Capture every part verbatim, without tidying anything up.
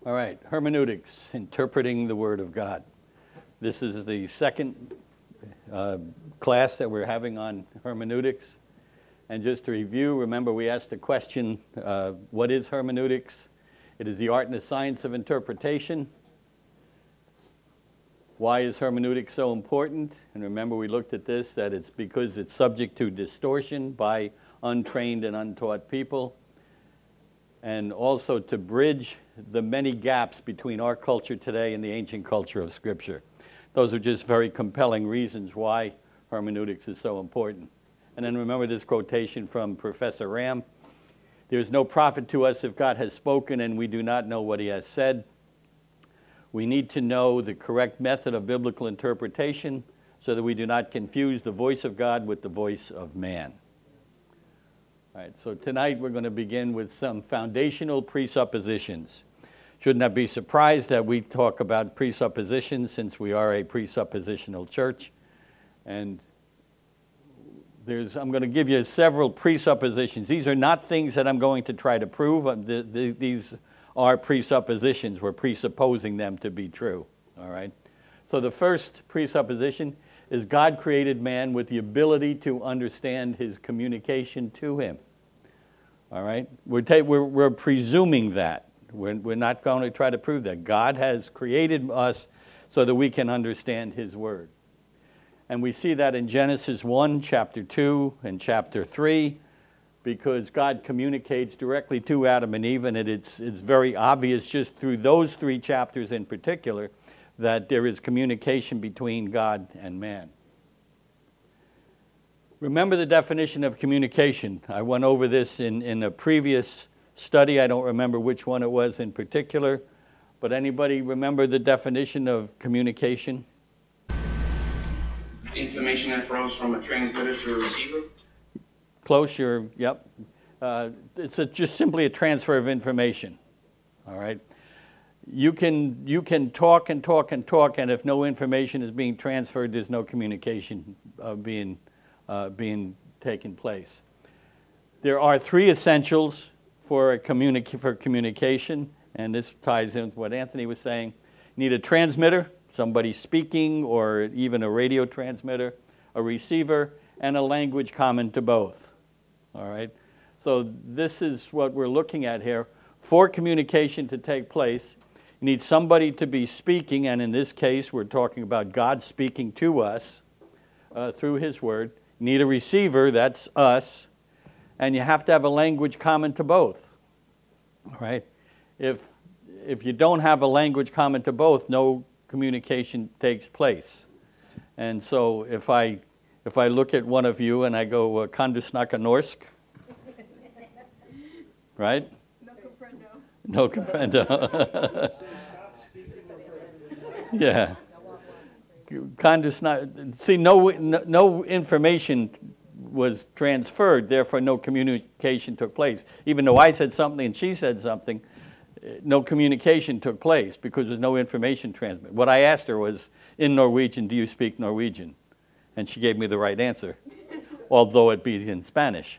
All right, hermeneutics, interpreting the Word of God. This is the second uh, class that we're having on hermeneutics. And just to review, remember we asked the question, uh, what is hermeneutics? It is the art and the science of interpretation. Why is hermeneutics so important? And remember we looked at this, that it's because it's subject to distortion by untrained and untaught people. And also to bridge the many gaps between our culture today and the ancient culture of Scripture. Those are just very compelling reasons why hermeneutics is so important. And then remember this quotation from Professor Ram. There is no profit to us if God has spoken and we do not know what he has said. We need to know the correct method of biblical interpretation so that we do not confuse the voice of God with the voice of man. All right, so tonight we're going to begin with some foundational presuppositions. Should not be surprised that we talk about presuppositions since we are a presuppositional church. And there's, I'm going to give you several presuppositions. These are not things that I'm going to try to prove. The, the, these are presuppositions. We're presupposing them to be true. All right. So the first presupposition is God created man with the ability to understand his communication to him. All right? We're, ta- we're, we're presuming that. We're, we're not going to try to prove that. God has created us so that we can understand his word. And we see that in Genesis one, chapter two, and chapter three, because God communicates directly to Adam and Eve, and it, it's, it's very obvious just through those three chapters in particular that there is communication between God and man. Remember the definition of communication. I went over this in, in a previous study. I don't remember which one it was in particular, but anybody remember the definition of communication? Information that flows from a transmitter to a receiver? Close, you're, yep. Uh, it's a, just simply a transfer of information, all right? You can, you can talk and talk and talk, and if no information is being transferred, there's no communication uh, being, uh, being taking place. There are three essentials for, a communica- for communication, and this ties in with what Anthony was saying. You need a transmitter, somebody speaking, or even a radio transmitter, a receiver, and a language common to both. All right? So this is what we're looking at here. For communication to take place, you need somebody to be speaking, and in this case, we're talking about God speaking to us uh, through his word. You need a receiver, that's us, and you have to have a language common to both. All right? If, if you don't have a language common to both, no communication takes place. And so if I, if I look at one of you and I go, uh, kan du snacka norsk? Right? No comprendo. No comprendo. Yeah. Kind of not, see, no, no information was transferred, therefore no communication took place. Even though I said something and she said something, no communication took place because there's no information transmitted. What I asked her was, in Norwegian, do you speak Norwegian? And she gave me the right answer, although it be in Spanish.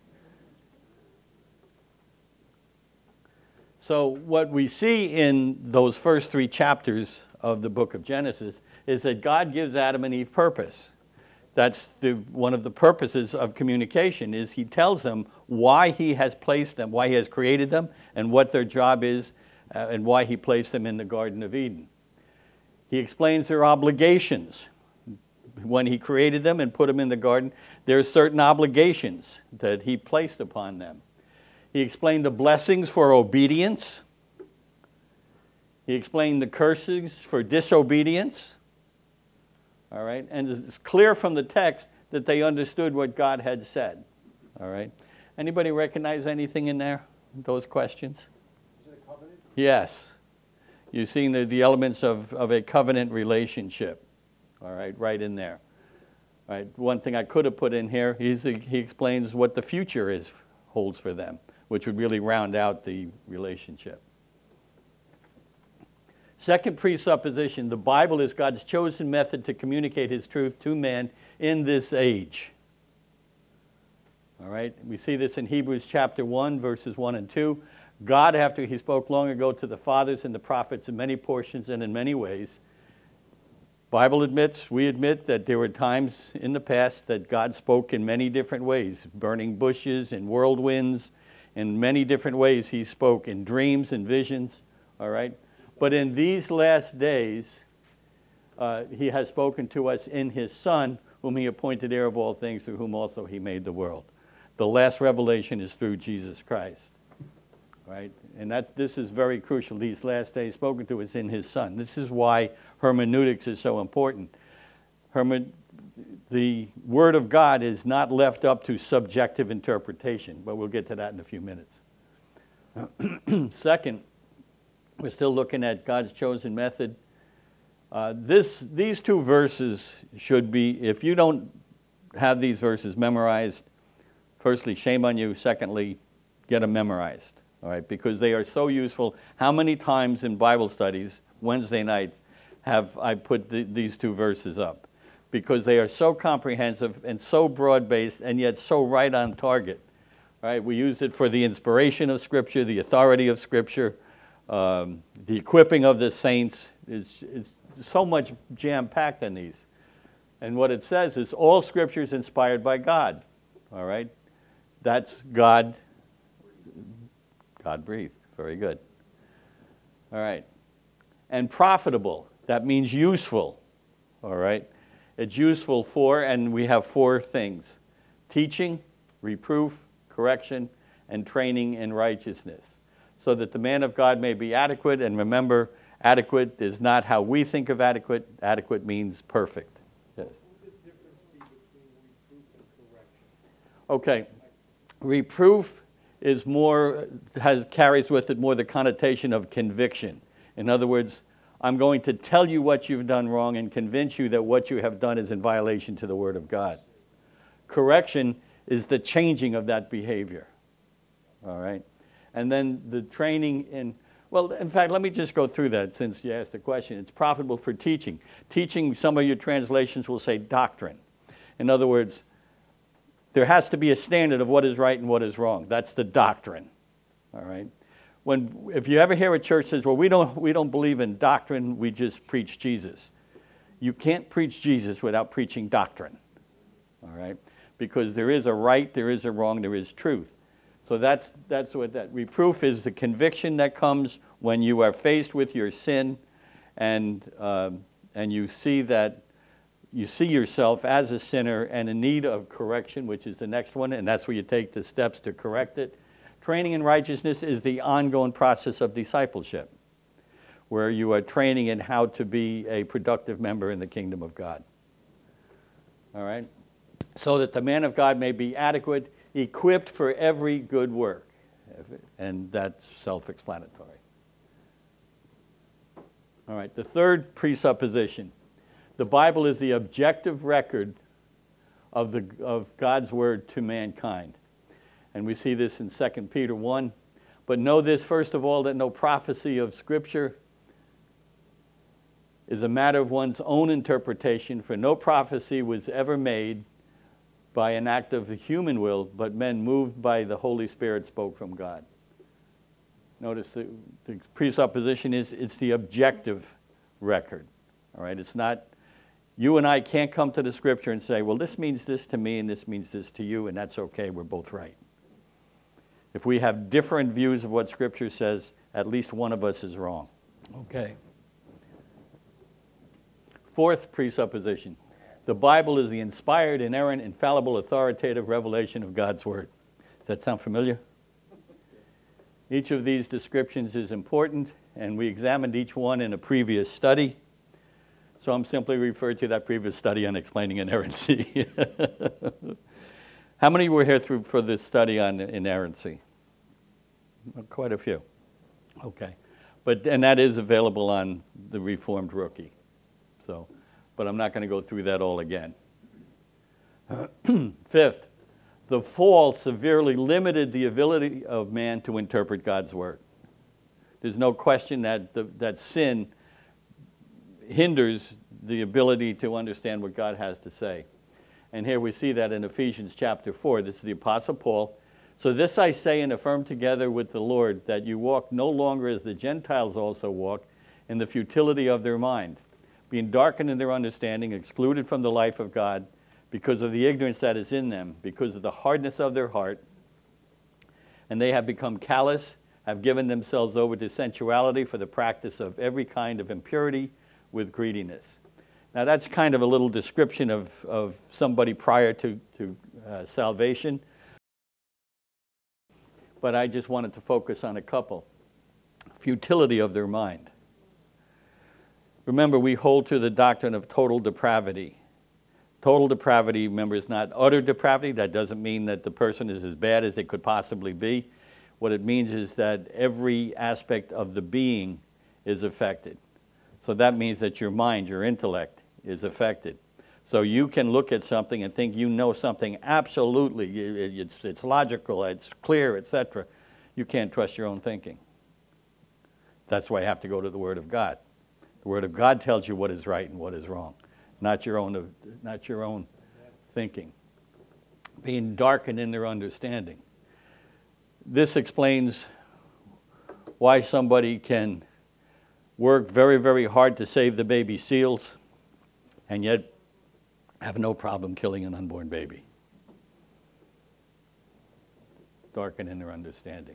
So what we see in those first three chapters of the book of Genesis is that God gives Adam and Eve purpose. That's the, one of the purposes of communication, is he tells them why he has placed them, why he has created them, and what their job is, uh, and why he placed them in the Garden of Eden. He explains their obligations. When he created them and put them in the garden, there are certain obligations that he placed upon them. He explained the blessings for obedience. He explained the curses for disobedience. All right, and it's clear from the text that they understood what God had said. All right, anybody recognize anything in there? Those questions? Is it a covenant? Yes, you've seen the, the elements of, of a covenant relationship. All right, right in there. All right, one thing I could have put in here, he's, he explains what the future is holds for them, which would really round out the relationship. Second presupposition, the Bible is God's chosen method to communicate his truth to man in this age. All right, we see this in Hebrews chapter one, verses one and two. God, after he spoke long ago to the fathers and the prophets in many portions and in many ways, Bible admits, we admit that there were times in the past that God spoke in many different ways, burning bushes and whirlwinds, in many different ways he spoke, in dreams and visions, all right? But in these last days, uh, he has spoken to us in his Son, whom he appointed heir of all things, through whom also he made the world. The last revelation is through Jesus Christ, right? And that, this is very crucial. These last days spoken to us in his Son. This is why hermeneutics is so important. Herme the Word of God is not left up to subjective interpretation, but we'll get to that in a few minutes. Second, we're still looking at God's chosen method. Uh, this, these two verses should be, if you don't have these verses memorized, firstly, shame on you. Secondly, get them memorized, all right, because they are so useful. How many times in Bible studies, Wednesday nights, have I put the, these two verses up? Because they are so comprehensive and so broad-based and yet so right on target. Right? We used it for the inspiration of Scripture, the authority of Scripture, um, the equipping of the saints. It's, it's so much jam-packed in these. And what it says is all Scripture is inspired by God. All right? That's God, God-breathed. Very good. All right. And profitable. That means useful. All right? It's useful for, and we have four things: teaching, reproof, correction, and training in righteousness, so that the man of God may be adequate. And remember, adequate is not how we think of adequate. Adequate means perfect. Yes. What would the difference be between reproof and correction? Okay. Reproof is more, has, carries with it more the connotation of conviction. In other words, I'm going to tell you what you've done wrong and convince you that what you have done is in violation to the Word of God. Correction is the changing of that behavior. All right? And then the training in, well, in fact, let me just go through that since you asked the question. It's profitable for teaching. Teaching, some of your translations will say doctrine. In other words, there has to be a standard of what is right and what is wrong. That's the doctrine. All right? When, if you ever hear a church says, well, we don't, we don't believe in doctrine, we just preach Jesus. You can't preach Jesus without preaching doctrine, all right? Because there is a right, there is a wrong, there is truth. So that's, that's what that reproof is, the conviction that comes when you are faced with your sin and, um, and you see that, you see yourself as a sinner and in need of correction, which is the next one, and that's where you take the steps to correct it. Training in righteousness is the ongoing process of discipleship, where you are training in how to be a productive member in the kingdom of God. All right? So that the man of God may be adequate, equipped for every good work. And that's self-explanatory. All right, the third presupposition. The Bible is the objective record of, the, of God's word to mankind. And we see this in Second Peter one. But know this, first of all, that no prophecy of Scripture is a matter of one's own interpretation, for no prophecy was ever made by an act of the human will, but men moved by the Holy Spirit spoke from God. Notice the, the presupposition is it's the objective record. All right, it's not, you and I can't come to the Scripture and say, well, this means this to me and this means this to you, and that's okay, we're both right. If we have different views of what Scripture says, at least one of us is wrong. Okay. Fourth presupposition. The Bible is the inspired, inerrant, infallible, authoritative revelation of God's Word. Does that sound familiar? Each of these descriptions is important, and we examined each one in a previous study. So I'm simply referring to that previous study on explaining inerrancy. How many were here through for the study on inerrancy? Well, quite a few. Okay. But, and that is available on the Reformed Rookie. So, but I'm not going to go through that all again. Fifth, the fall severely limited the ability of man to interpret God's Word. There's no question that, the, that sin hinders the ability to understand what God has to say. And here we see that in Ephesians chapter four. This is the Apostle Paul So this I say and affirm together with the Lord, that you walk no longer as the Gentiles also walk, in the futility of their mind, being darkened in their understanding, excluded from the life of God, because of the ignorance that is in them, because of the hardness of their heart. And they have become callous, have given themselves over to sensuality for the practice of every kind of impurity with greediness. Now that's kind of a little description of, of somebody prior to, to uh, salvation. But I just wanted to focus on a couple. Futility of their mind. Remember, we hold to the doctrine of total depravity. Total depravity, remember, is not utter depravity. That doesn't mean that the person is as bad as they could possibly be. What it means is that every aspect of the being is affected. So that means that your mind, your intellect, is affected. So you can look at something and think you know something absolutely, it's, it's logical, it's clear, et cetera. You can't trust your own thinking. That's why you have to go to the Word of God. The Word of God tells you what is right and what is wrong, not your own, not your own thinking. Being darkened in their understanding. This explains why somebody can work very, very hard to save the baby seals and yet have no problem killing an unborn baby. Darkened in their understanding.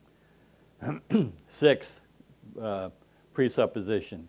Sixth, uh, presupposition.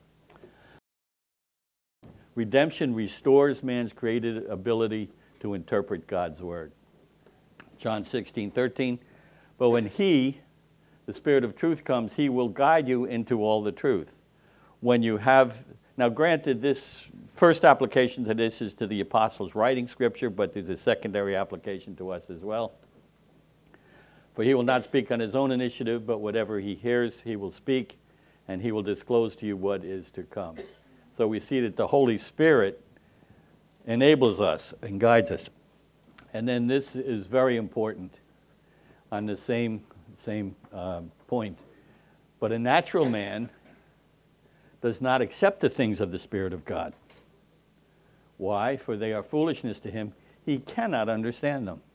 Redemption restores man's created ability to interpret God's word. John sixteen thirteen. But when he, the Spirit of truth, comes, he will guide you into all the truth. When you have, now granted, this first application to this is to the apostles writing scripture, but there's a secondary application to us as well. For he will not speak on his own initiative, but whatever he hears, he will speak, and he will disclose to you what is to come. So we see that the Holy Spirit enables us and guides us. And then this is very important on the same, same uh, point. But a natural man does not accept the things of the Spirit of God. Why? For they are foolishness to him. He cannot understand them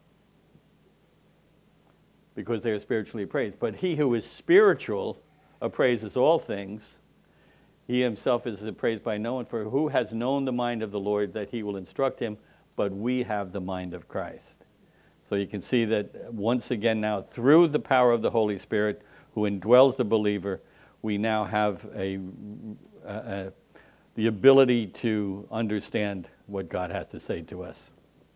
because they are spiritually appraised. But he who is spiritual appraises all things. He himself is appraised by no one. For who has known the mind of the Lord that he will instruct him? But we have the mind of Christ. So you can see that once again now, through the power of the Holy Spirit who indwells the believer, we now have a, a, a, the ability to understand what God has to say to us.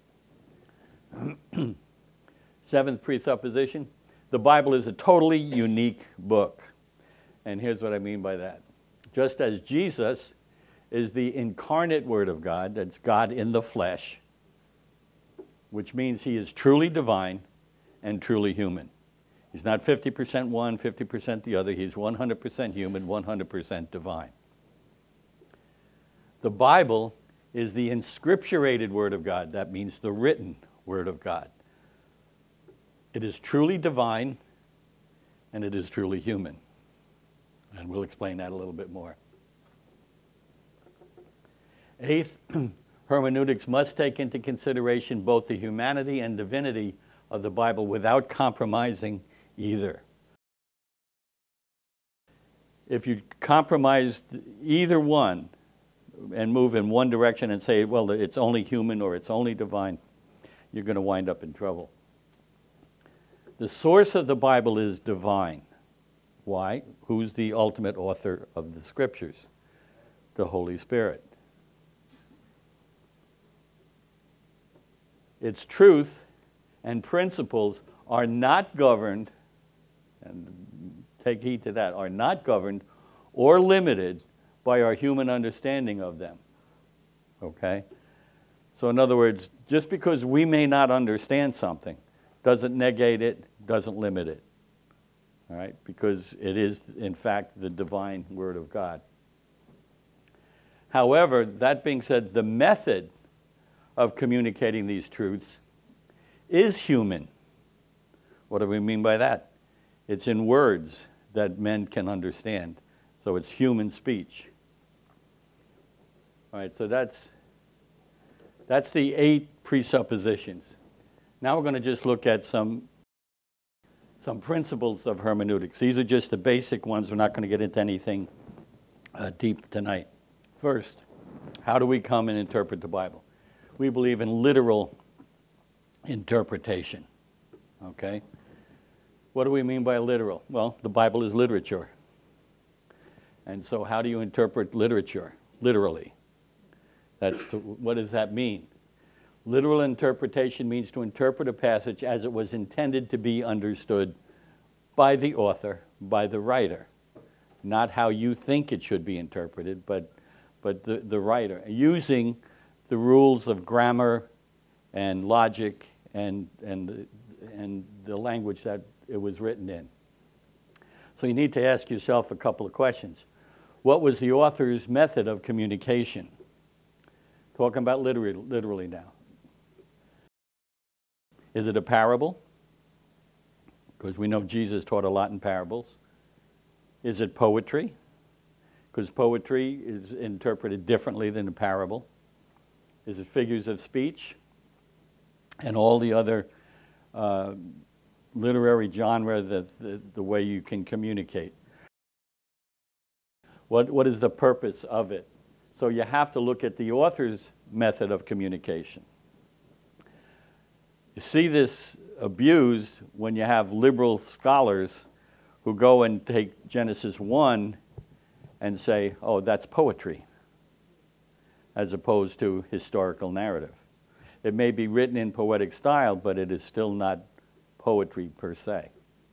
Seventh presupposition, the Bible is a totally unique book. And here's what I mean by that. Just as Jesus is the incarnate Word of God, that's God in the flesh, which means he is truly divine and truly human. He's not fifty percent one, fifty percent the other. He's one hundred percent human, one hundred percent divine. The Bible is the inscripturated Word of God. That means the written Word of God. It is truly divine and it is truly human. And we'll explain that a little bit more. Eighth, hermeneutics must take into consideration both the humanity and divinity of the Bible without compromising either. If you compromise either one and move in one direction and say, well, it's only human or it's only divine, you're going to wind up in trouble. The source of the Bible is divine. Why? Who's the ultimate author of the Scriptures? The Holy Spirit. Its truth and principles are not governed, and take heed to that, are not governed or limited by our human understanding of them. Okay? So in other words, just because we may not understand something doesn't negate it, doesn't limit it. All right? Because it is, in fact, the divine Word of God. However, that being said, the method of communicating these truths is human. What do we mean by that? It's in words that men can understand. So it's human speech. All right, so that's, that's the eight presuppositions. Now we're going to just look at some some principles of hermeneutics. These are just the basic ones. We're not going to get into anything uh, deep tonight. First, how do we come and interpret the Bible? We believe in literal interpretation, okay? What do we mean by literal? Well, the Bible is literature. And so how do you interpret literature? Literally. That's the, what does that mean? Literal interpretation means to interpret a passage as it was intended to be understood by the author, by the writer. Not how you think it should be interpreted, but, but the, the writer. Using the rules of grammar and logic and, and, and the language that it was written in. So you need to ask yourself a couple of questions. What was the author's method of communication? Talking about literally, literally now. Is it a parable? Because we know Jesus taught a lot in parables. Is it poetry? Because poetry is interpreted differently than a parable. Is it figures of speech? And all the other uh, literary genre, that the, the way you can communicate. What, what is the purpose of it? So you have to look at the author's method of communication. You see this abused when you have liberal scholars who go and take Genesis one and say, oh, that's poetry, as opposed to historical narrative. It may be written in poetic style, but it is still not poetry per se.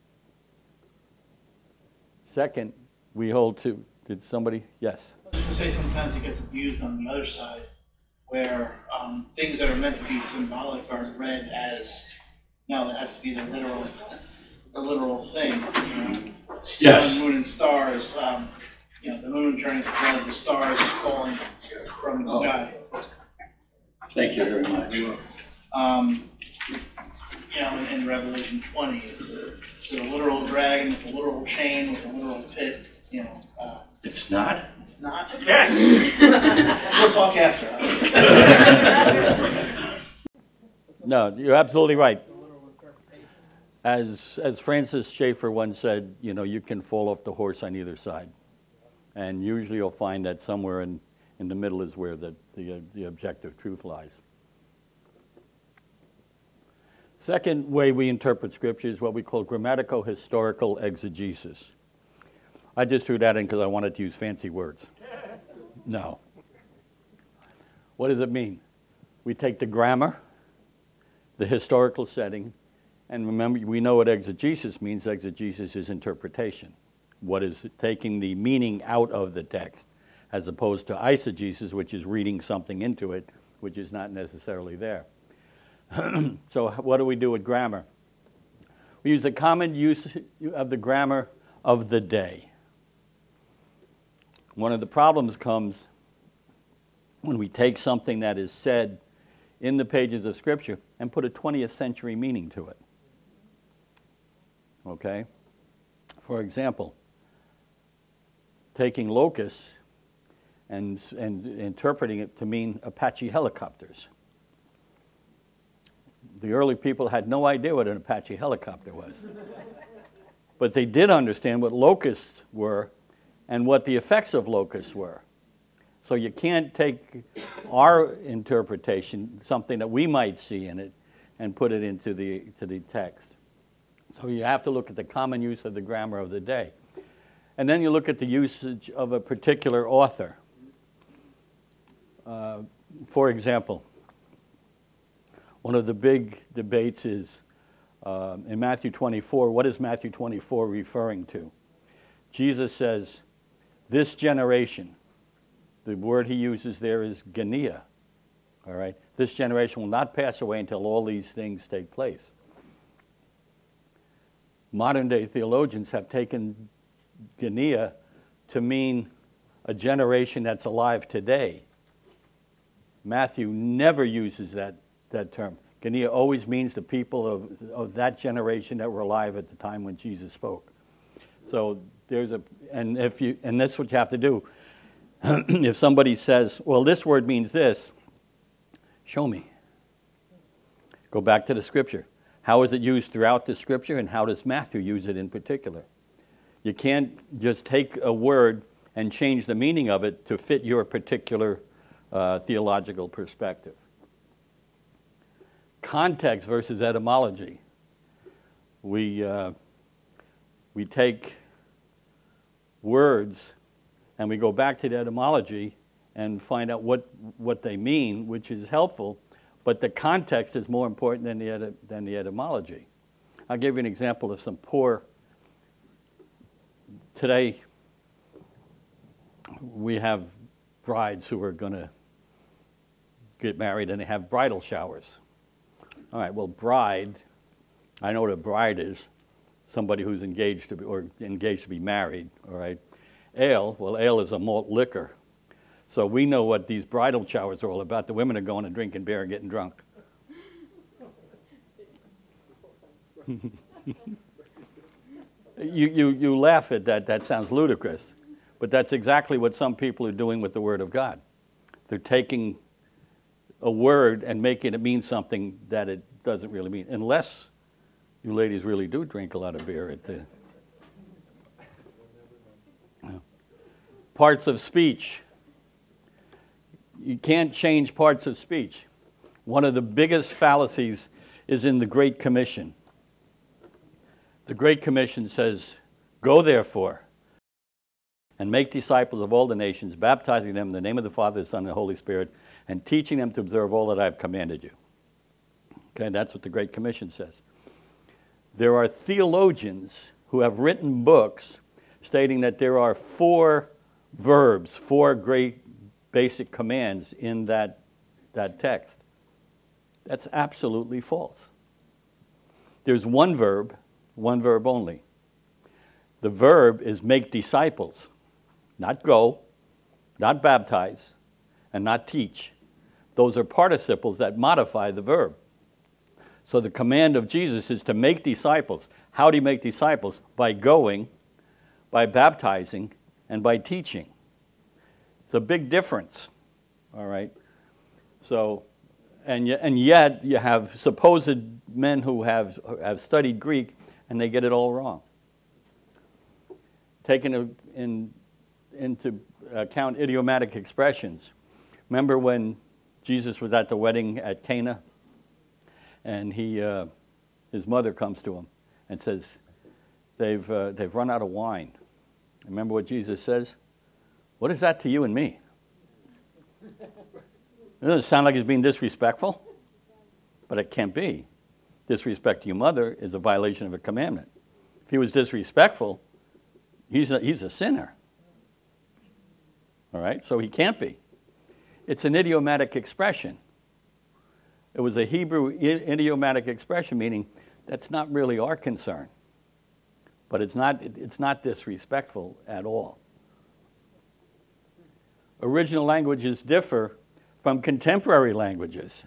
Second, we hold to, did somebody, yes? I was going to say sometimes it gets abused on the other side, where um, things that are meant to be symbolic are read as, no, it has to be the literal, the literal thing. You know? Yes. Sun, moon, and stars. Um, you know, the moon turning to blood, the stars falling from the Oh. sky. Thank you very much. Um, you know, in, in Revelation twenty, it's a, it's a literal dragon with a literal chain with a literal pit. You know, uh, It's not? it's not. We'll talk after. No, you're absolutely right. As, as Francis Schaeffer once said, you know, you can fall off the horse on either side. And usually you'll find that somewhere in, in the middle is where the, the, uh, the objective truth lies. Second way we interpret Scripture is what we call grammatico-historical exegesis. I just threw that in because I wanted to use fancy words. No. What does it mean? We take the grammar, the historical setting, and remember, we know what exegesis means. Exegesis is interpretation. What is taking the meaning out of the text, as opposed to eisegesis, which is reading something into it, which is not necessarily there. So what do we do with grammar? We use the common use of the grammar of the day. One of the problems comes when we take something that is said in the pages of Scripture and put a twentieth century meaning to it. Okay? For example, taking locusts and, and interpreting it to mean Apache helicopters. The early people had no idea what an Apache helicopter was. But they did understand what locusts were and what the effects of locusts were. So you can't take our interpretation, something that we might see in it, and put it into the, to the text. So you have to look at the common use of the grammar of the day. And then you look at the usage of a particular author. Uh, for example, one of the big debates is uh, in Matthew twenty-four, what is Matthew twenty-four referring to? Jesus says, this generation, the word he uses there is Genia, all right? This generation will not pass away until all these things take place. Modern day theologians have taken Genia to mean a generation that's alive today. Matthew never uses that, that term. Genia always means the people of, of that generation that were alive at the time when Jesus spoke. So there's a, and if you, and that's what you have to do. If somebody says, well, this word means this, show me. Go back to the Scripture. How is it used throughout the scripture, and how does Matthew use it in particular? You can't just take a word and change the meaning of it to fit your particular uh, theological perspective. Context versus etymology. We, uh, we take words and we go back to the etymology and find out what, what they mean, which is helpful, but the context is more important than the, ety than the etymology. I'll give you an example of some poor, today we have brides who are going to get married and they have bridal showers. All right, well, bride, I know what a bride is, somebody who's engaged to be, or engaged to be married, all right. Ale, well, ale is a malt liquor. So we know what these bridal showers are all about. The women are going and drinking beer and getting drunk. you, you, you laugh at that, that sounds ludicrous. But that's exactly what some people are doing with the Word of God. They're taking a word and making it mean something that it doesn't really mean. Unless you ladies really do drink a lot of beer at the... Parts of speech. You can't change parts of speech. One of the biggest fallacies is in the Great Commission. The Great Commission says, "Go therefore and make disciples of all the nations, baptizing them in the name of the Father, the Son, and the Holy Spirit, and teaching them to observe all that I have commanded you." Okay, that's what the Great Commission says. There are theologians who have written books stating that there are four verbs, four great basic commands in that, that text. That's absolutely false. There's one verb, one verb only. The verb is make disciples, not go, not baptize, and not teach. Those are participles that modify the verb. So the command of Jesus is to make disciples. How do you make disciples? By going, by baptizing, and by teaching. It's a big difference, all right? So, and, y and yet you have supposed men who have, have studied Greek, and they get it all wrong. Taking a, in, into account idiomatic expressions. Remember when Jesus was at the wedding at Cana, and he, uh, his mother comes to him and says, they've, uh, they've run out of wine. Remember what Jesus says? What is that to you and me? Doesn't it sound like he's being disrespectful? But it can't be. Disrespect to your mother is a violation of a commandment. If he was disrespectful, he's a, he's a sinner. All right? So he can't be. It's an idiomatic expression. It was a Hebrew idiomatic expression, meaning that's not really our concern. But it's not, it's not disrespectful at all. Original languages differ from contemporary languages.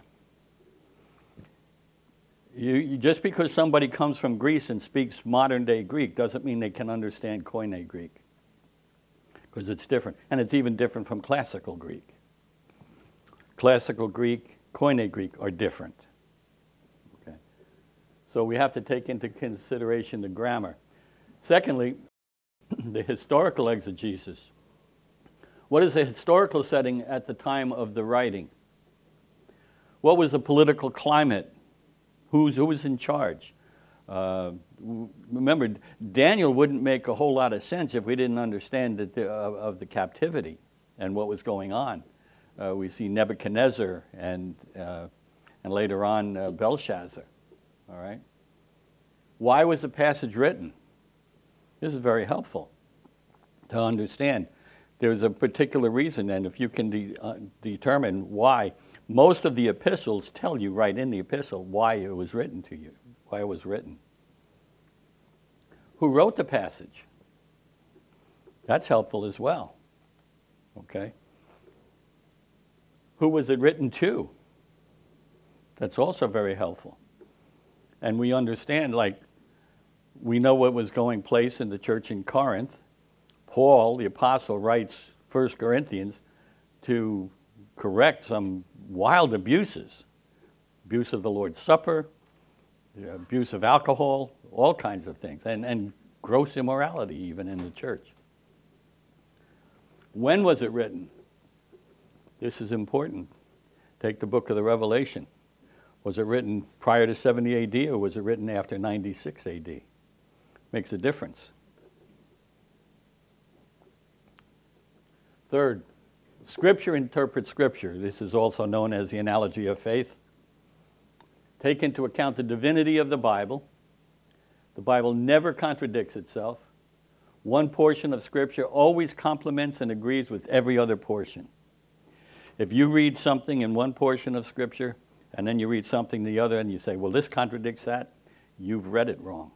You, you, just because somebody comes from Greece and speaks modern-day Greek doesn't mean they can understand Koine Greek, because it's different. And it's even different from classical Greek. Classical Greek, Koine Greek are different. Okay. So we have to take into consideration the grammar. Secondly, the historical exegesis. What is the historical setting at the time of the writing? What was the political climate? Who's, who was in charge? Uh, remember, Daniel wouldn't make a whole lot of sense if we didn't understand that the, uh, of the captivity and what was going on. Uh, we see Nebuchadnezzar and, uh, and later on uh, Belshazzar. All right? Why was the passage written? This is very helpful to understand. There's a particular reason, and if you can de uh, determine why, most of the epistles tell you right in the epistle why it was written to you, why it was written. Who wrote the passage? That's helpful as well, okay? Who was it written to? That's also very helpful. And we understand, like, we know what was going place in the church in Corinth. Paul, the apostle, writes First Corinthians to correct some wild abuses. Abuse of the Lord's Supper, the abuse of alcohol, all kinds of things, and, and gross immorality even in the church. When was it written? This is important. Take the book of the Revelation. Was it written prior to seventy A D or was it written after ninety-six A D? Makes a difference. Third, Scripture interprets Scripture. This is also known as the analogy of faith. Take into account the divinity of the Bible. The Bible never contradicts itself. One portion of Scripture always complements and agrees with every other portion. If you read something in one portion of Scripture, and then you read something in the other, and you say, well, this contradicts that, you've read it wrong.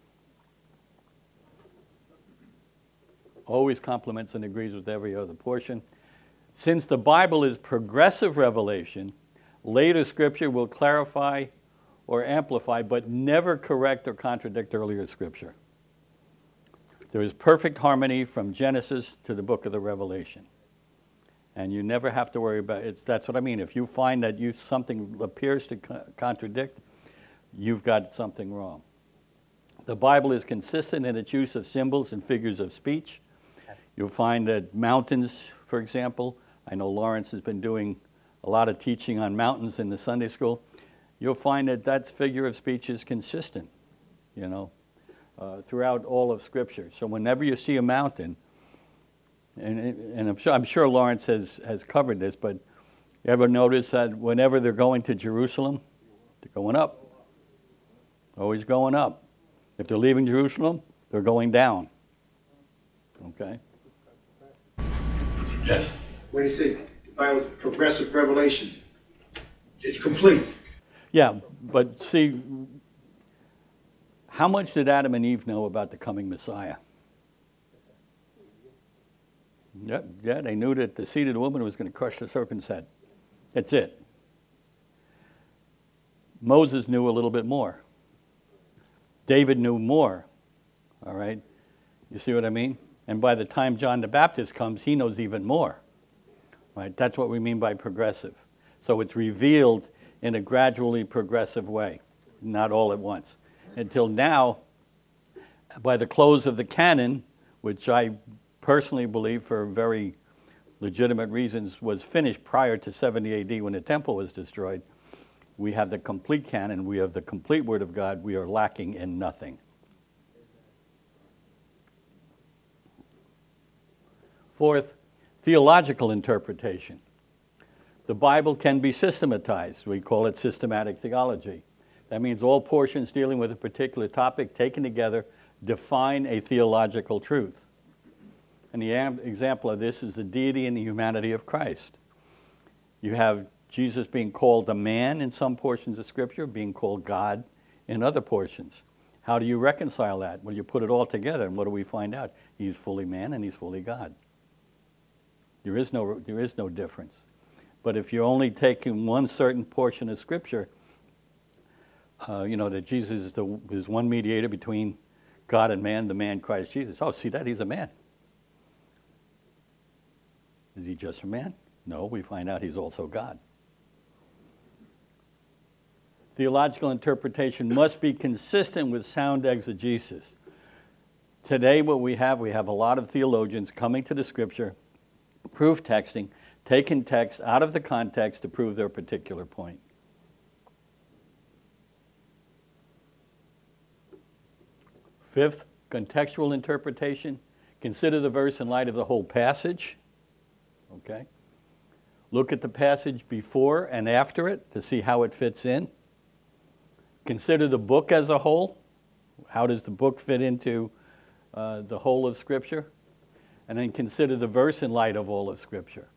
Always complements and agrees with every other portion. Since the Bible is progressive revelation, later Scripture will clarify or amplify, but never correct or contradict earlier Scripture. There is perfect harmony from Genesis to the book of the Revelation. And you never have to worry about it. That's what I mean. If you find that you something appears to co- contradict, you've got something wrong. The Bible is consistent in its use of symbols and figures of speech. You'll find that mountains, for example, I know Lawrence has been doing a lot of teaching on mountains in the Sunday school. You'll find that that figure of speech is consistent, you know, uh, throughout all of Scripture. So whenever you see a mountain, and, and I'm, sure, I'm sure Lawrence has, has covered this, but you ever notice that whenever they're going to Jerusalem, they're going up. Always going up. If they're leaving Jerusalem, they're going down. Okay? Yes. When you say the Bible's progressive revelation, it's complete. Yeah, but see, how much did Adam and Eve know about the coming Messiah? Yeah, yeah, they knew that the seed of the woman was going to crush the serpent's head. That's it. Moses knew a little bit more. David knew more. All right? You see what I mean? And by the time John the Baptist comes, he knows even more. Right? That's what we mean by progressive. So it's revealed in a gradually progressive way, not all at once. Until now, by the close of the canon, which I personally believe for very legitimate reasons was finished prior to seventy A D when the temple was destroyed, we have the complete canon, we have the complete Word of God, we are lacking in nothing. Fourth, theological interpretation. The Bible can be systematized. We call it systematic theology. That means all portions dealing with a particular topic taken together define a theological truth. And the am- example of this is the deity and the humanity of Christ. You have Jesus being called a man in some portions of Scripture, being called God in other portions. How do you reconcile that? Well, you put it all together, and what do we find out? He's fully man and he's fully God. There is no, there is no difference. But if you're only taking one certain portion of Scripture, uh, you know, that Jesus is, the, is one mediator between God and man, the man Christ Jesus. Oh, see that? He's a man. Is he just a man? No, we find out he's also God. Theological interpretation must be consistent with sound exegesis. Today what we have, we have a lot of theologians coming to the Scripture, proof texting, taking text out of the context to prove their particular point. Fifth, contextual interpretation. Consider the verse in light of the whole passage. Okay? Look at the passage before and after it to see how it fits in. Consider the book as a whole. How does the book fit into uh, the whole of Scripture? And then consider the verse in light of all of Scripture.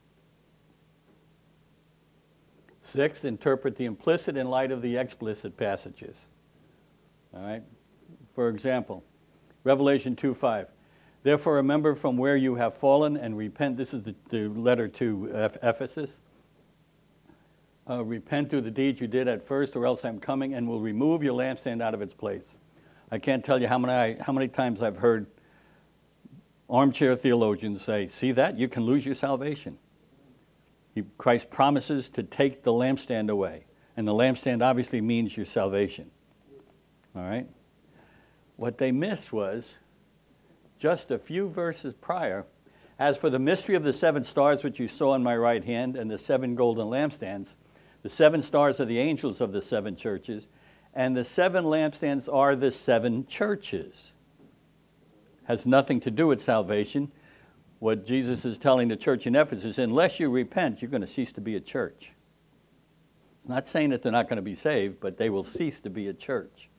Sixth, interpret the implicit in light of the explicit passages. All right? For example, Revelation two five. Therefore remember from where you have fallen and repent. This is the, the letter to Eph- Ephesus. Uh, repent of the deeds you did at first, or else I'm coming and will remove your lampstand out of its place. I can't tell you how many, how many times I've heard armchair theologians say, see that? You can lose your salvation. He, Christ promises to take the lampstand away. And the lampstand obviously means your salvation. all right? What they missed was just a few verses prior, as for the mystery of the seven stars which you saw in my right hand and the seven golden lampstands, the seven stars are the angels of the seven churches, and the seven lampstands are the seven churches. Has nothing to do with salvation. What Jesus is telling the church in Ephesus, unless you repent, you're going to cease to be a church. Not saying that they're not going to be saved, but they will cease to be a church.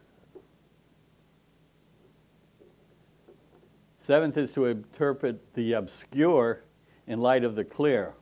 Seventh is to interpret the obscure in light of the clear.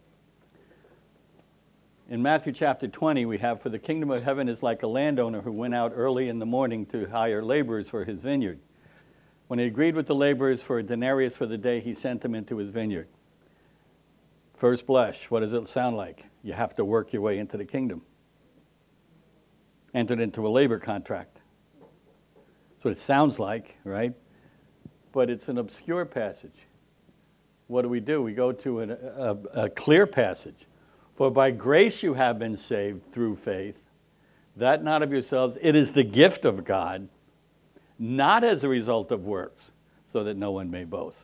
In Matthew chapter twenty, we have, for the kingdom of heaven is like a landowner who went out early in the morning to hire laborers for his vineyard. When he agreed with the laborers for a denarius for the day, he sent them into his vineyard. First blush, what does it sound like? You have to work your way into the kingdom. Entered into a labor contract. That's what it sounds like, right? But it's an obscure passage. What do we do? We go to an, a, a clear passage. For by grace you have been saved through faith, that not of yourselves, it is the gift of God, not as a result of works, so that no one may boast.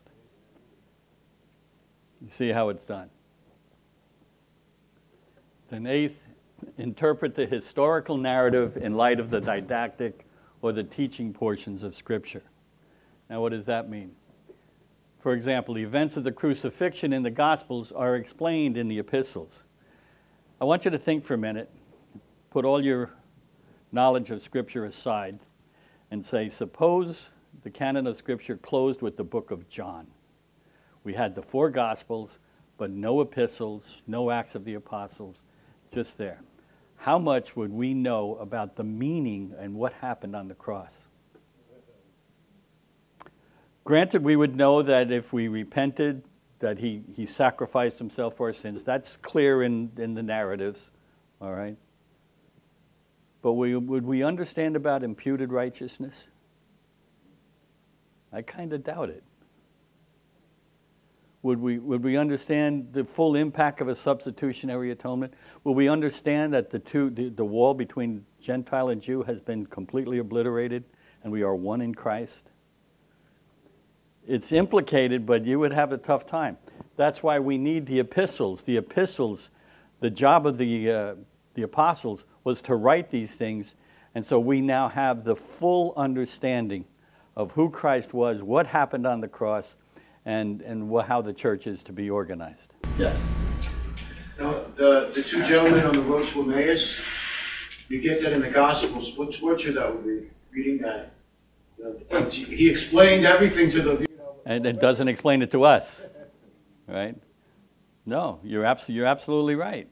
You see how it's done. Then eighth, interpret the historical narrative in light of the didactic or the teaching portions of Scripture. Now, what does that mean? For example, the events of the crucifixion in the Gospels are explained in the epistles. I want you to think for a minute, put all your knowledge of Scripture aside, and say, suppose the canon of Scripture closed with the book of John. We had the four Gospels, but no epistles, no Acts of the Apostles, just there. How much would we know about the meaning and what happened on the cross? Granted, we would know that if we repented, that he, he sacrificed himself for our sins. That's clear in, in the narratives, all right? But we, would we understand about imputed righteousness? I kind of doubt it. Would we, would we understand the full impact of a substitutionary atonement? Will we understand that the, two, the, the wall between Gentile and Jew has been completely obliterated and we are one in Christ? It's implicated, but you would have a tough time. That's why we need the epistles. The epistles, the job of the, uh, the apostles was to write these things, and so we now have the full understanding of who Christ was, what happened on the cross, and, and wh- how the church is to be organized. Yes. Now, the, the two gentlemen on the road to Emmaus, you get that in the Gospels. What torture that would be, reading that? You know, he explained everything to the... And it doesn't explain it to us, right? No, you're, abs- you're absolutely right.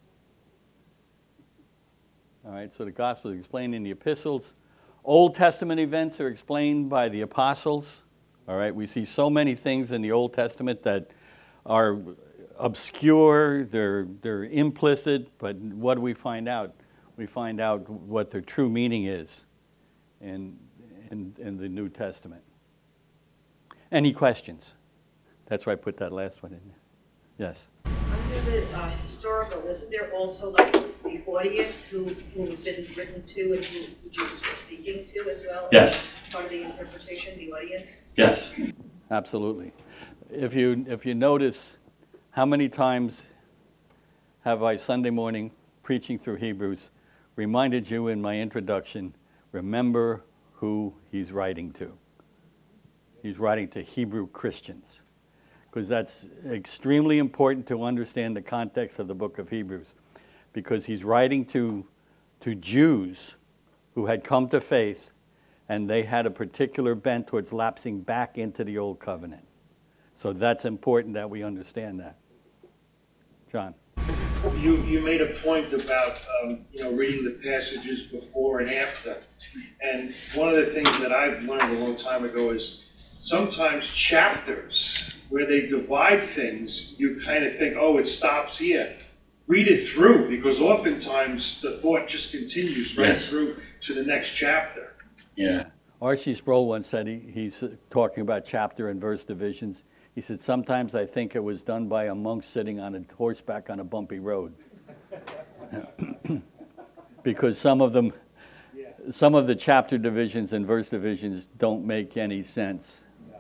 All right, so the gospel is explained in the epistles. Old Testament events are explained by the apostles. All right, we see so many things in the Old Testament that are obscure, they're, they're implicit, but what do we find out? We find out what their true meaning is in, in, in the New Testament. Any questions? That's why I put that last one in there. Yes? Under the uh, historical, isn't there also like the audience who, who has been written to and who, who Jesus was speaking to as well? Yes. Part of the interpretation, the audience? Yes. Absolutely. If you, if you notice, how many times have I Sunday morning preaching through Hebrews reminded you in my introduction, remember who he's writing to. He's writing to Hebrew Christians, because that's extremely important to understand the context of the book of Hebrews, because he's writing to, to Jews who had come to faith, and they had a particular bent towards lapsing back into the old covenant. So that's important that we understand that. John. You, you made a point about, um, you know, reading the passages before and after. And one of the things that I've learned a long time ago is sometimes chapters where they divide things, you kind of think, oh, it stops here. Read it through, because oftentimes the thought just continues right Yes. through to the next chapter. Yeah. R C Sproul once said, he, he's talking about chapter and verse divisions, he said, sometimes I think it was done by a monk sitting on a horseback on a bumpy road. Because some of them, some of the chapter divisions and verse divisions don't make any sense.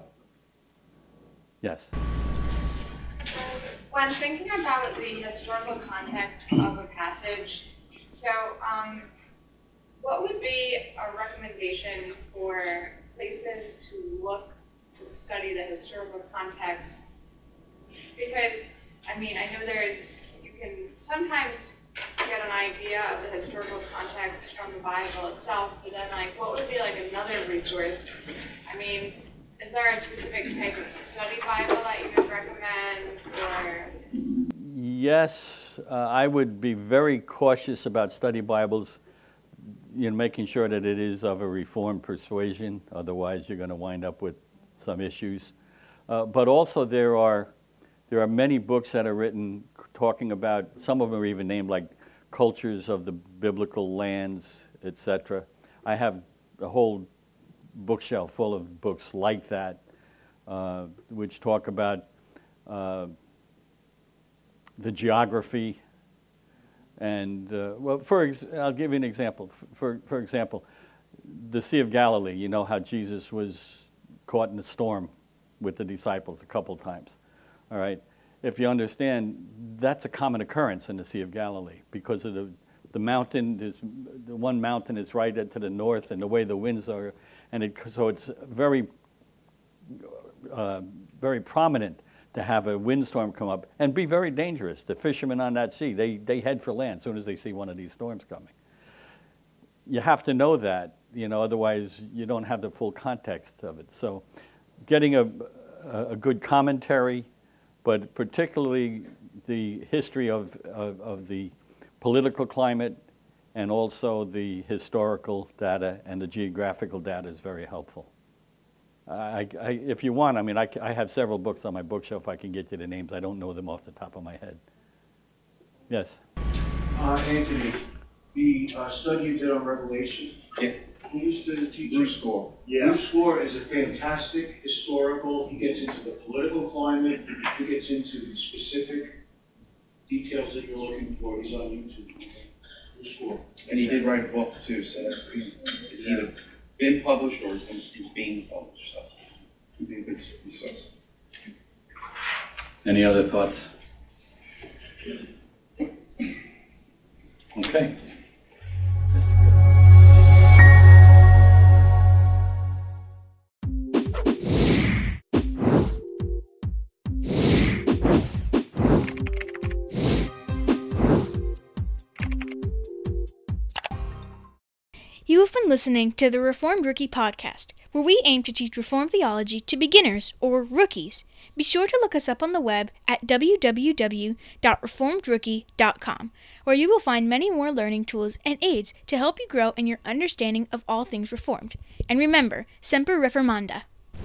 Yes? When thinking about the historical context of a passage, so um, what would be a recommendation for places to look to study the historical context? Because, I mean, I know there's, you can sometimes get an idea of the historical context from the Bible itself, but then like, what would be like another resource? I mean, is there a specific type of study Bible that you would recommend, or? Yes, uh, I would be very cautious about study Bibles, you know, making sure that it is of a Reformed persuasion. Otherwise, you're going to wind up with some issues. Uh, but also, there are there are many books that are written talking about. Some of them are even named like cultures of the biblical lands, et cetera. I have a whole bookshelf full of books like that, uh, which talk about uh, the geography. And, uh, well, for ex I'll give you an example. For, for example, the Sea of Galilee, you know how Jesus was caught in a storm with the disciples a couple times, all right? If you understand, that's a common occurrence in the Sea of Galilee because of the, the mountain, is, the one mountain is right to the north and the way the winds are, and it, so it's very, uh, very prominent to have a windstorm come up and be very dangerous. The fishermen on that sea, they, they head for land as soon as they see one of these storms coming. You have to know that, you know, otherwise you don't have the full context of it. So getting a, a good commentary, but particularly the history of, of, of the political climate and also the historical data and the geographical data is very helpful. I, I, if you want, I mean, I, I have several books on my bookshelf. I can get you the names. I don't know them off the top of my head. Yes? Uh, Anthony, the uh, study you did on Revelation, Yeah. who's the teacher? Bruce Gore. Yeah. Bruce Gore is a fantastic historical. He gets into the political climate. He gets into the specific details that you're looking for. He's on YouTube. Bruce Gore. And he did write a book too, so that's, it's either been published or it's, it's being published, so it would be a good resource. Any other thoughts? Okay. You have been listening to the Reformed Rookie Podcast, where we aim to teach Reformed theology to beginners or rookies. Be sure to look us up on the web at w w w dot reformed rookie dot com, where you will find many more learning tools and aids to help you grow in your understanding of all things Reformed. And remember, Semper Reformanda.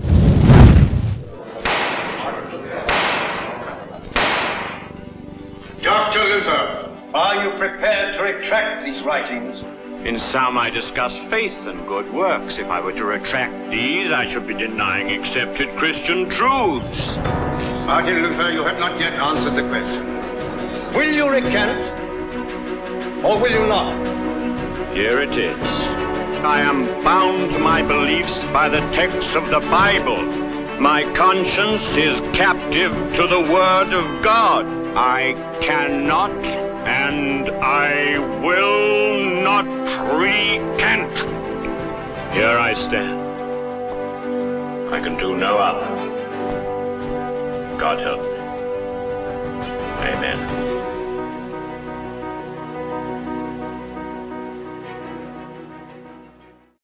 Doctor Luther, are you prepared to retract these writings? In some I discuss faith and good works. If I were to retract these, I should be denying accepted Christian truths. Martin Luther, you have not yet answered the question. Will you recant, or will you not? Here it is. I am bound to my beliefs by the texts of the Bible. My conscience is captive to the Word of God. I cannot and I will not recant. Here I stand. I can do no other. God help me. Amen.